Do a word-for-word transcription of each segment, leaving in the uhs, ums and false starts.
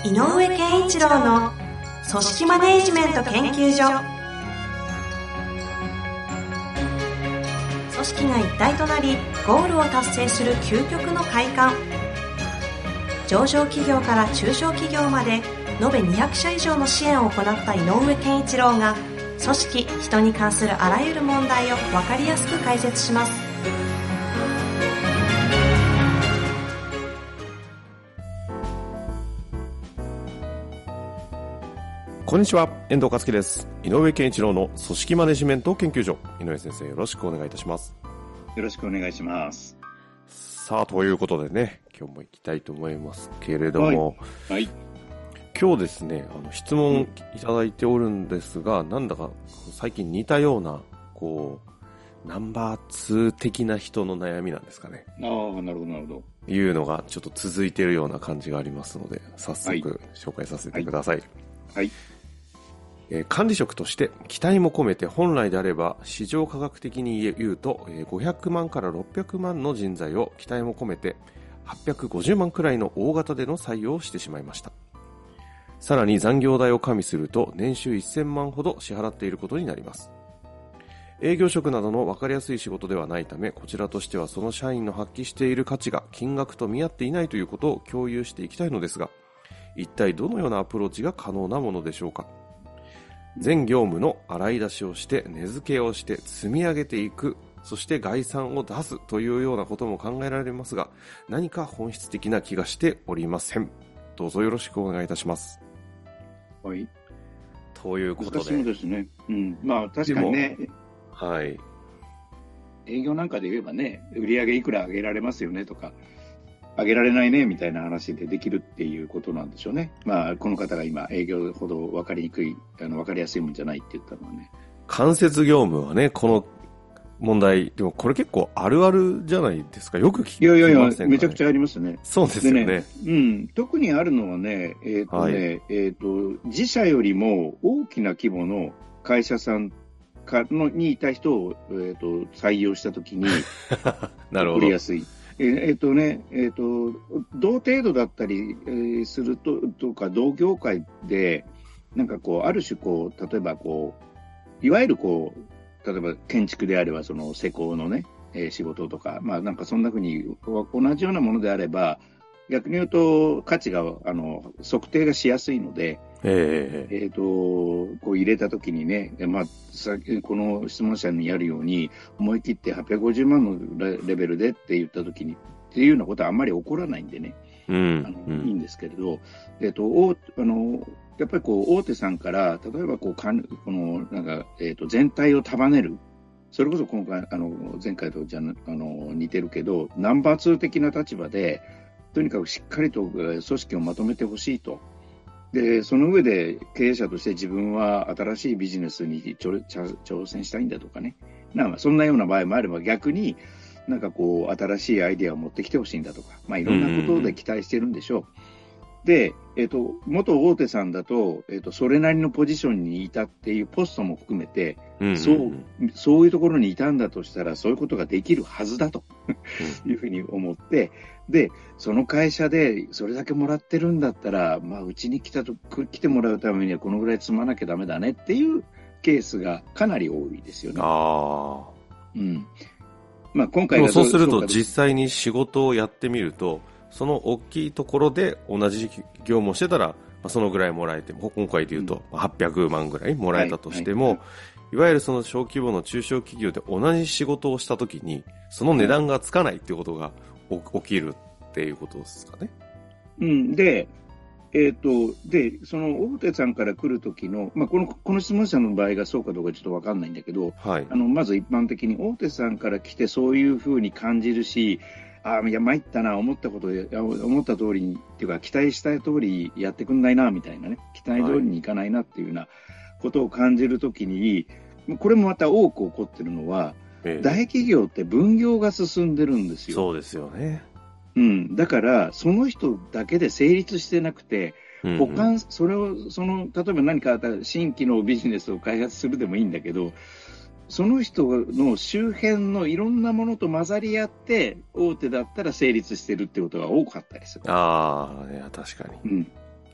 井上健一郎の組織マネジメント研究所。組織が一体となりゴールを達成する究極の快感。上場企業から中小企業まで延べにひゃくしゃ以上の支援を行った井上健一郎が、組織・人に関するあらゆる問題を分かりやすく解説します。 こんにちは、遠藤和樹です。井上健一郎の組織マネジメント研究所。井上先生、よろしくお願いいたします。 よろしくお願いします。 さあ、ということでね、今日も行きたいと思いますけれども、 はい、はい、 今日ですね、あの質問いただいておるんですが、うん、なんだか最近似たような、こう、ナンバーツー的な人の悩みなんですかね。 ああ、なるほど、なるほど。 いうのがちょっと続いているような感じがありますので、早速紹介させてください。 はい。はいえー、管理職として期待も込めて本来であれば市場価格的に言うと、えー、ごひゃくまんからろっぴゃくまんの人材を期待も込めてはっぴゃくごじゅうまんくらいの大型での採用をしてしまいました。さらに残業代を加味すると年収せんまんほど支払っていることになります。営業職などの分かりやすい仕事ではないため、こちらとしてはその社員の発揮している価値が金額と見合っていないということを共有していきたいのですが、一体どのようなアプローチが可能なものでしょうか。全業務の洗い出しをして根付けをして積み上げていく、そして概算を出すというようなことも考えられますが、何か本質的な気がしておりません。どうぞよろしくお願いいたします。 はい。 ということで。 私もですね。うん。まあ確かにね。 はい。 営業なんかで言えばね、売上いくら上げられますよねとか、上げられないねみたいな話でできるっていうことなんでしょうね。まあこの方が今営業ほど分かりにくい、あの分かりやすいもんじゃないって言ったのはね。 間接業務はね、この問題でもこれ結構あるあるじゃないですか。よく聞きますね。 いやいやいや、めちゃくちゃありますね。 そうですよね。 ね、うん、特にあるのはね、えっ、ー、とね、はい、えっ、ー、と自社よりも大きな規模の会社さんかのにいた人を、えー、と採用したときになるほど。 取りやすい。えっ、ー、とね、えっ、と同程度だったり、えー、するととか同業界でなんかこうある種こう例えばこういわゆるこう例えば建築であればその施工のね、えー、仕事とか、まあなんかそんな風に同じようなものであれば逆に言うと価値があの測定がしやすいので、えー、えーとこう入れたときにね、まあ、さこの質問者にやるように思い切ってはっぴゃくごじゅうまんのレベルでって言ったときにっていうようなことはあんまり起こらないんでね、 うん、 あのうん、 いいんですけれど、えーとおあのやっぱりこう大手さんから例えばこうかんこのなんか、えーと全体を束ねる、それこそ今回あの前回とじゃあの似てるけどナンバーツー的な立場でとにかくしっかりと組織をまとめてほしいと。で、その上で経営者として自分は新しいビジネスに挑戦したいんだとかね。なんかそんなような場合もあれば逆になんかこう新しいアイデアを持ってきてほしいんだとか、まあいろんなことで期待してるんでしょう。で、えっと、元大手さんだと、えっと、それなりのポジションにいたっていうポストも含めて、うんうんうん、そう、そういうところにいたんだとしたら、そういうことができるはずだというふうに思って、で、その会社でそれだけもらってるんだったら、まあ、うちに来たと、来てもらうためにはこのぐらい積まなきゃダメだねっていうケースがかなり多いですよね。 ああ。 うん。まあ、今回はそうすると実際に仕事をやってみると、その大きいところで同じ業務をしてたら、まあ、そのぐらいもらえても、今回でいうとはっぴゃくまんぐらいもらえたとしても、はいはいはい、いわゆるその小規模の中小企業で同じ仕事をしたときに、その値段がつかないっていうことが起きるっていうことですかね。 うん、で、えっと、で、その大手さんから来るときの、まあ、この、この質問者の場合がそうかどうかちょっとわかんないんだけど、はい、あの、まず一般的に大手さんから来てそういうふうに感じるし、ああ、いや、参ったな、思ったこと、思った通りに、っていうか、期待した通りやってくんないな、みたいなね、期待通りにいかないなっていうようなことを感じるときに、はい、これもまた多く起こってるのは、ええ、大企業って分業が進んでるんですよ。 そうですよね。 うん。だから、その人だけで成立してなくて、補完、うんうん、それを、その、例えば何か新規のビジネスを開発するでもいいんだけど、その人の周辺のいろんなものと混ざり合って大手だったら成立してるってことが多かったりする。 ああ、いや確かに。 うん。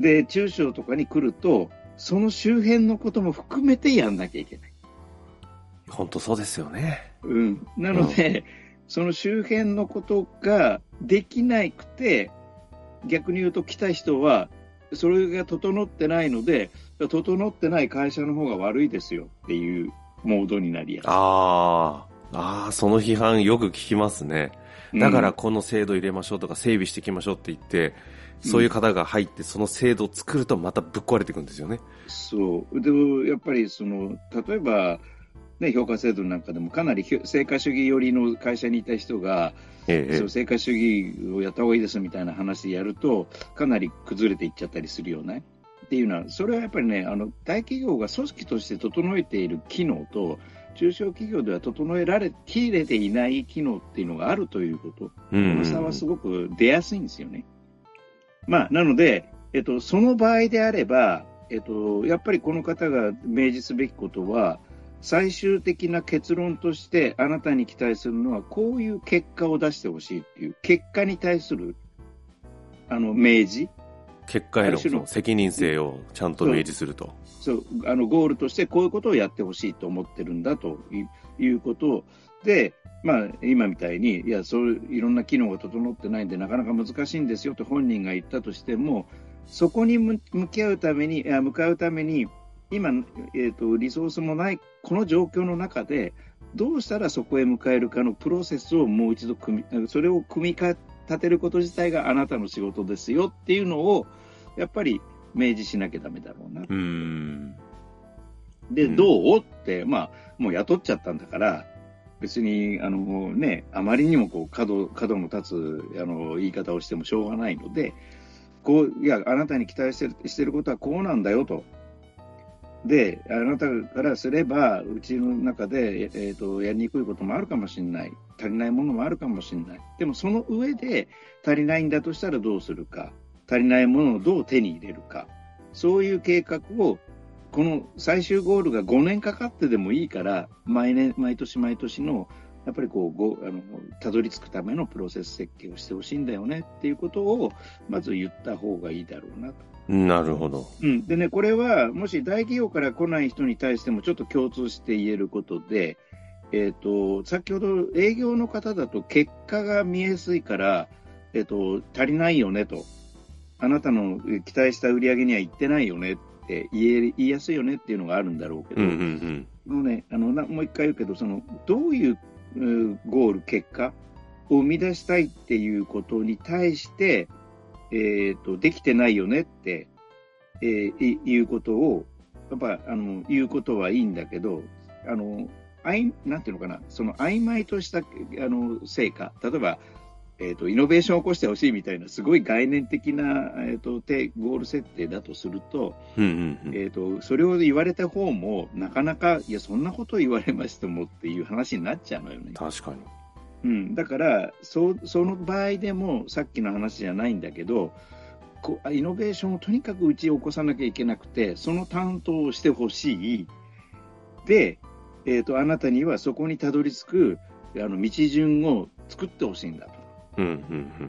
で、中小とかに来ると、その周辺のことも含めてやんなきゃいけない。 本当そうですよね。 うん。なので、うん、その周辺のことができなくて、逆に言うと来た人は、それが整ってないので、整ってない会社の方が悪いですよっていうモードになりやすい。 ああ、ああ、その批判よく聞きますね。だからこの制度入れましょうとか整備していきましょうって言って、うん、そういう方が入ってその制度を作るとまたぶっ壊れていくんですよね。 そう。でもやっぱりその、例えば、ね、評価制度なんかでもかなり成果主義寄りの会社にいた人が、ええ、そう成果主義をやった方がいいですみたいな話でやるとかなり崩れていっちゃったりするよねっていうのは、それはやっぱりね、あの大企業が組織として整えている機能と中小企業では整えられきれていない機能っていうのがあるということ、この差はすごく出やすいんですよね。まあ、なので、えっと、その場合であれば、えっと、やっぱりこの方が明示すべきことは、最終的な結論としてあなたに期待するのはこういう結果を出してほしいっていう結果に対するあの明示、 結果へのその責任性をちゃんと明示すると、 そうそう、あのゴールとしてこういうことをやってほしいと思ってるんだということで、まあ、今みたいにいやそういろんな機能が整ってないんでなかなか難しいんですよと本人が言ったとしても、そこに向き合うために向かうために今、えーと、リソースもないこの状況の中でどうしたらそこへ迎えるかのプロセスをもう一度組み、それを組み立てること自体があなたの仕事ですよっていうのをやっぱり明示しなきゃダメだろうな。うーんで、うん、どうって、まあ、もう雇っちゃったんだから別にあの、ね、あまりにもこう角、角の立つあの言い方をしてもしょうがないので、こういやあなたに期待してる、してることはこうなんだよと。で、あなたからすればうちの中で、えーと、やりにくいこともあるかもしれない、足りないものもあるかもしれない。でもその上で足りないんだとしたらどうするか、足りないものをどう手に入れるか、そういう計画をこの最終ゴールがごねんかかってでもいいから毎年毎年毎年のやっぱりこうごあのたどり着くためのプロセス設計をしてほしいんだよねっていうことをまず言った方がいいだろうなと。 なるほど。 うん、でね、これはもし大企業から来ない人に対してもちょっと共通して言えることで、えーと、先ほど営業の方だと結果が見えやすいから、えーと、足りないよねと、あなたの期待した売り上げにはいってないよねって言え、言いやすいよねっていうのがあるんだろうけど、うんうんうん、もうね、あのなもう一回言うけど、そのどういうゴール、結果を生み出したいっていうことに対してえーと、できてないよねって、えー、いうことをやっぱあの言うことはいいんだけど、あのあいなんていうのかな、その曖昧としたあの成果、例えば、えーと、イノベーションを起こしてほしいみたいなすごい概念的な、えーと、ゴール設定だとすると、うんうんうん、えーと、それを言われた方もなかなかいやそんなこと言われましてもっていう話になっちゃうのよね。 確かに。 うん、だからそ、その場合でもさっきの話じゃないんだけど、こイノベーションをとにかくうち起こさなきゃいけなくて、その担当をしてほしい。で、えーと、あなたにはそこにたどり着くあの道順を作ってほしいんだと、うんうんうん。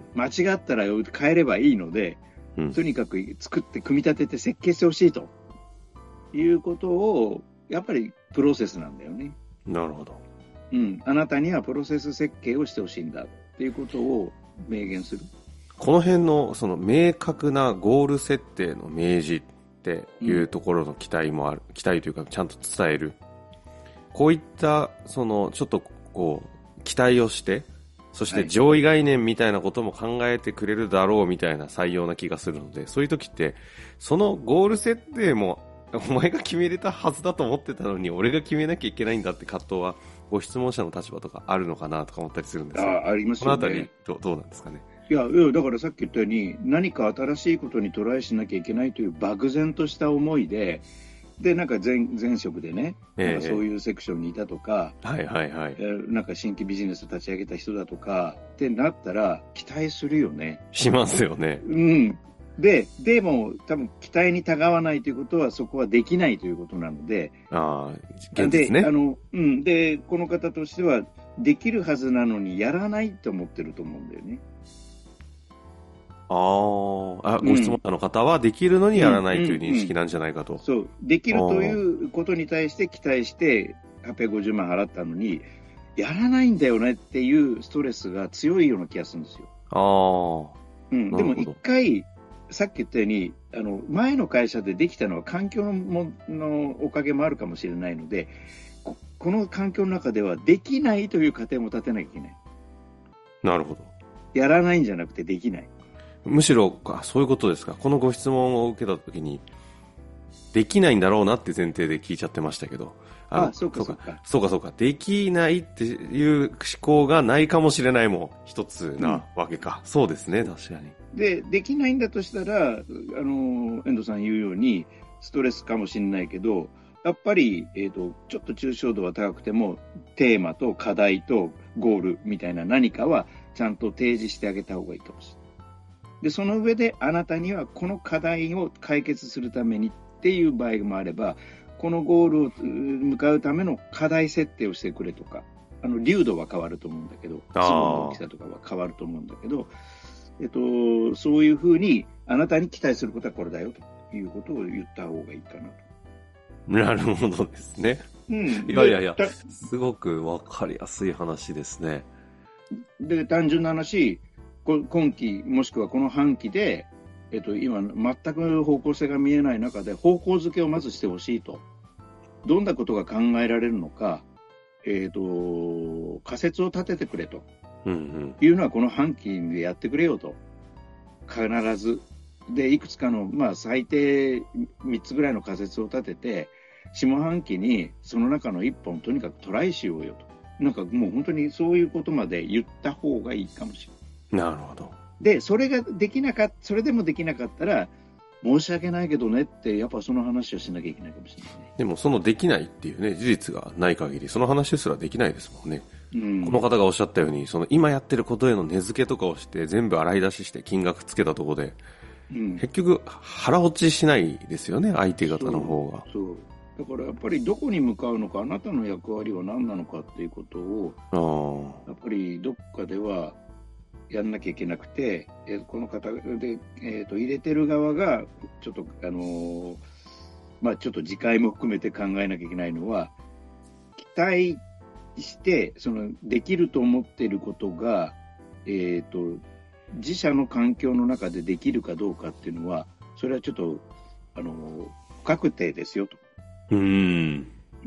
間違ったら変えればいいので、うん、とにかく作って組み立てて設計してほしいということをやっぱりプロセスなんだよね。 なるほど。 うん、あなたにはプロセス設計をしてほしいんだっていうことを明言する。 この辺のその明確なゴール設定の明示っていうところの期待もある、うん、期待というかちゃんと伝える。こういったそのちょっとこう期待をして、そして上位概念みたいなことも考えてくれるだろうみたいな採用な気がするので、そういう時ってそのゴール設定もお前が決めれたはずだと思ってたのに俺が決めなきゃいけないんだって葛藤はご質問者の立場とかあるのかなとか思ったりするんですが、 あ、ありますよね。 このあたり ど, どうなんですかね。 いや、いやだからさっき言ったように何か新しいことにトライしなきゃいけないという漠然とした思いで、でなんか 前, 前職でね、えー、なんかそういうセクションにいたとか、 はいはいはい、 えー、なんか新規ビジネス立ち上げた人だとかってなったら期待するよね。 しますよね。 うん。で、でも多分期待にたがわないということはそこはできないということなので、 ああ、現実ね。 で、あの、うん、で、この方としてはできるはずなのにやらないと思ってると思うんだよね。 ああ、ご質問者の方はできるのにやらないという認識なんじゃないかと。 うんうんうん、そう。できるということに対して期待してはっぴゃくごじゅうまん払ったのに、やらないんだよねっていうストレスが強いような気がするんですよ。 ああ。 うん。でも一回、さっき言ったように、あの、前の会社でできたのは環境のものおかげもあるかもしれないので、こ、この環境の中ではできないという過程も立てなきゃいけない。 なるほど。 やらないんじゃなくてできない。 むしろ、あ、そういうことですか。このご質問を受けたときに、できないんだろうなって前提で聞いちゃってましたけど。 ああ、そうかそうか。 そうかそうか。できないっていう思考がないかもしれないも一つなわけか。うん、そうですね、確かに。 で、できないんだとしたら、あの、遠藤さん言うように、ストレスかもしれないけど、やっぱり、えっと、ちょっと抽象度は高くても、テーマと課題とゴールみたいな何かはちゃんと提示してあげた方がいいかもしれない。で、その上であなたにはこの課題を解決するためにっていう場合もあれば、このゴールを向かうための課題設定をしてくれとか、あの、流度は変わると思うんだけど、質問の大きさとかは変わると思うんだけど、えっと、そういうふうにあなたに期待することはこれだよということを言った方がいいかなと。 なるほどですね。うん。いやいやいや、すごくわかりやすい話ですね。 で、単純な話、今期もしくはこの半期で、えっと、今全く方向性が見えない中で方向づけをまずしてほしいと。どんなことが考えられるのか、えっと、仮説を立ててくれと、うんうん、いうのはこの半期でやってくれよと。必ず。で、いくつかの、まあ最低みっつぐらいの仮説を立てて、下半期にその中のいっぽんとにかくトライしようよと。なんかもう本当にそういうことまで言った方がいいかもしれない。 なるほど。 で、それができなかった、それでもできなかったら、申し訳ないけどねって、やっぱその話をしなきゃいけないかもしれないね。 でもそのできないっていうね、事実がない限り、その話すらできないですもんね。うん、この方がおっしゃったように、その今やってることへの値付けとかをして、全部洗い出しして金額つけたところで、うん、結局腹落ちしないですよね、相手方の方が。 そう。そうだからやっぱりどこに向かうのか、あなたの役割は何なのかっていうことを、やっぱりどっかではやんなきゃいけなくて、えこの方で、えーと、入れてる側が、ちょっと、あのー、まあちょっと次回も含めて考えなきゃいけないのは、期待して、その、できると思っていることが、えーと、自社の環境の中でできるかどうかっていうのは、それはちょっと、あのー、不確定ですよと。 うーん、うん、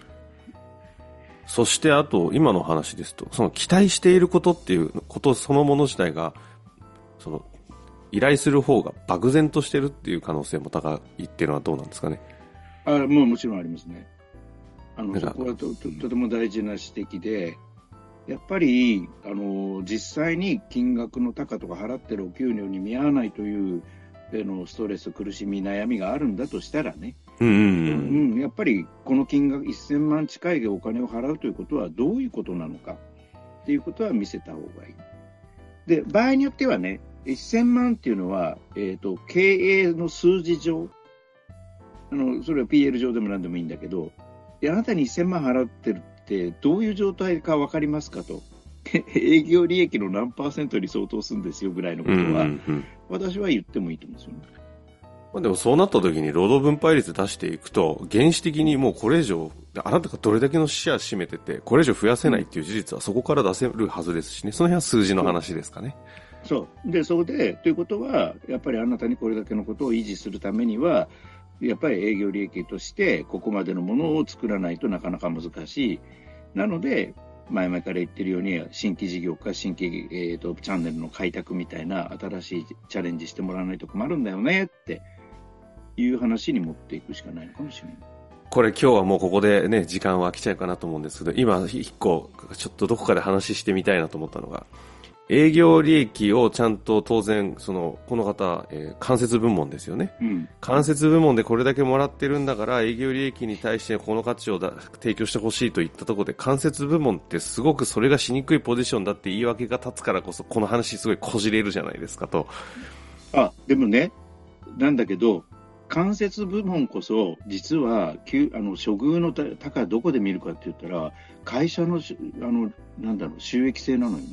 そしてあと今の話ですと、その期待していることっていうことそのもの自体が、その依頼する方が漠然としてるっていう可能性も高いっていうのはどうなんですかね。 あ、もうもちろんありますね。あのそこは と, と, とても大事な指摘で、やっぱりあの実際に金額の高とか払ってるお給料に見合わないというのストレス、苦しみ、悩みがあるんだとしたらね、うんうんうん、やっぱりこの金額せんまん近いお金を払うということはどういうことなのかっていうことは見せた方がいい。で、場合によってはね、せんまんっていうのは、えーと、経営の数字上、あのそれは ピーエル 上でも何でもいいんだけど、あなたにせんまん払ってるってどういう状態か分かりますかと。営業利益の何パーセントに相当するんですよぐらいのことは、うんうんうん、私は言ってもいいと思うんですよね。 まあ、でもそうなった時に労働分配率出していくと、原始的にもうこれ以上、あなたがどれだけのシェア占めてて、これ以上増やせないっていう事実はそこから出せるはずですしね、その辺は数字の話ですかね。 そう。で、それで、ということは、やっぱりあなたにこれだけのことを維持するためには、やっぱり営業利益としてここまでのものを作らないとなかなか難しい。なので、前々から言ってるように、新規事業か新規、えーと、チャンネルの開拓みたいな新しいチャレンジしてもらわないと困るんだよねっていう話に持っていくしかないのかもしれない。 これ今日はもうここでね、時間は来ちゃうかなと思うんですけど、今一個ちょっとどこかで話してみたいなと思ったのが、営業利益をちゃんと当然、その、この方、えー、間接部門ですよね、うん。間接部門でこれだけもらってるんだから、営業利益に対してこの価値をだ提供してほしいといったところで、間接部門ってすごくそれがしにくいポジションだって言い訳が立つからこそ、この話すごいこじれるじゃないですかと。 あ、でもね、なんだけど、間接部門こそ、実は、あの、処遇の高どこで見るかって言ったら、会社の、あの、なんだろう、収益性なのよね。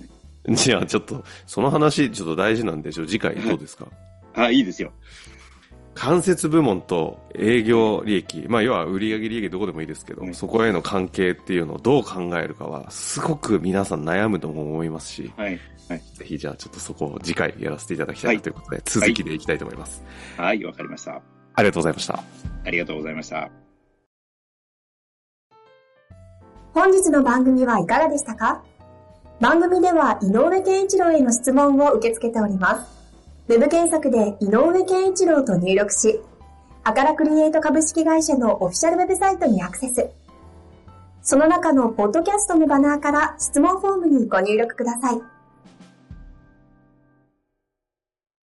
じゃあちょっと、その話ちょっと大事なんで、ちょっと次回どうですか？ あ、いいですよ。 間接部門と営業利益、まあ要は売上利益どこでもいいですけど、 はい、 そこへの関係っていうのをどう考えるかは、すごく皆さん悩むと思いますし、 はい。はい。 ぜひじゃあちょっとそこを次回やらせていただきたいということで、はい、続きでいきたいと思います。 はい、わかりました。 ありがとうございました。 ありがとうございました。 本日の番組はいかがでしたか？番組では井上健一郎への質問を受け付けております。ウェブ検索で井上健一郎と入力し、アカラクリエイト株式会社のオフィシャルウェブサイトにアクセス。その中のポッドキャストのバナーから質問フォームにご入力ください。